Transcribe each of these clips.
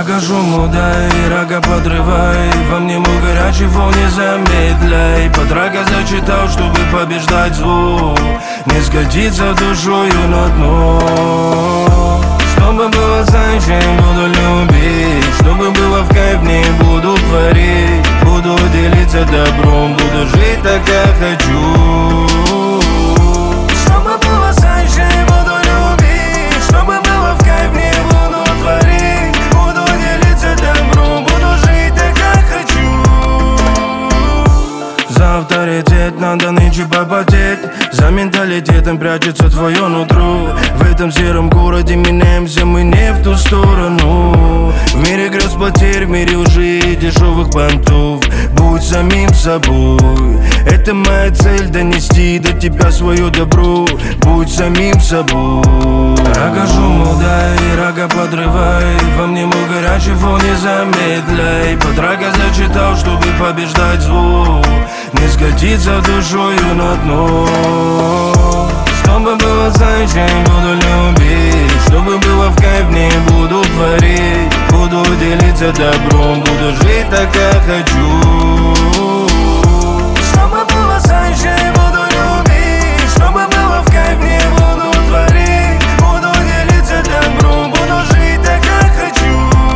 Рога шуму дай, рога подрывай, во мне мой горячий фон, не замедляй. Подрага зачитал, чтобы побеждать зло, не сгодится душою на дно. Чтобы было зачем, буду любить, чтобы было в кайф, не буду творить. Буду делиться добром, буду жить так, как хочу. Чтобы было зачем, буду любить, чтобы было в кайф, не буду творить. Буду делиться добром, буду жить так, как хочу. За авторитет надо нынче попотеть, за менталитетом прячется твое нутро. В этом сером городе меняемся мы не в ту сторону. В мире грез потерь, в мире лжи и дешевых понтов. Будь самим собой, это моя цель, донести до тебя свое добро. Будь самим собой. Рога шуму дай, рога подрывай, во мне мой горячий фон, не замедляй. Подрага зачитал, чтобы побеждать зло, не сгодится душою на дно. Чтобы было зачем, буду любить, чтобы было в кайф, не буду творить. Буду делиться добром, буду жить так, как хочу. Чтобы было зачем, буду любить, чтобы было в кайф, не буду творить. Буду делиться добром, буду жить так, как хочу.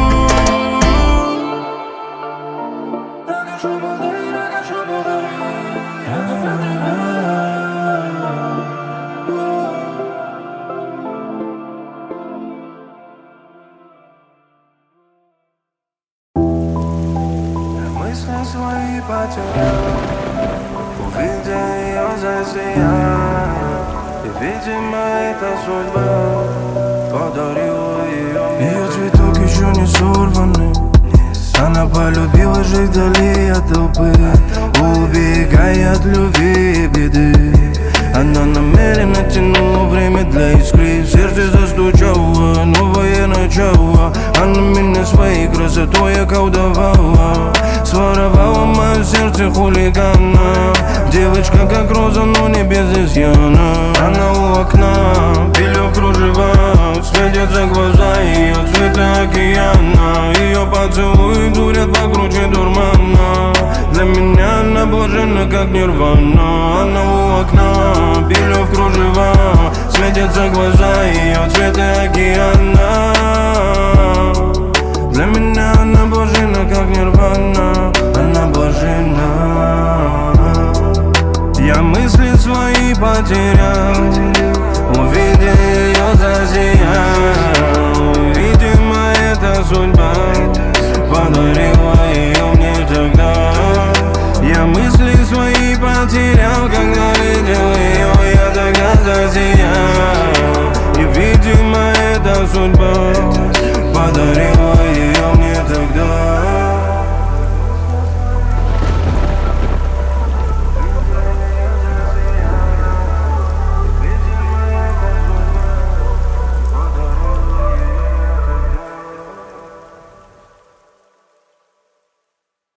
Мысли свои потерял, увидя ее засиял. И, видимо, это судьба подарила ее. Ее цветок еще не сорванный, она полюбила жить вдали от толпы, убегая от любви и беды. Она намеренно тянула время для искры, в сердце застучало новое начало. Она меня своей красотой околдовала, своровала мое сердце хулигана. Девочка как роза, но не без изъяна. Она у окна, белье в кружевах, светятся глаза ее цвета океана. Ее поцелуи дурят покруче дурмана. Для меня она блаженна, как нирвана. Она у окна, белье в кружевах, светятся глаза ее цвета океана. Для меня она блаженна, как нирвана. Она блаженна. Я мысли свои потерял,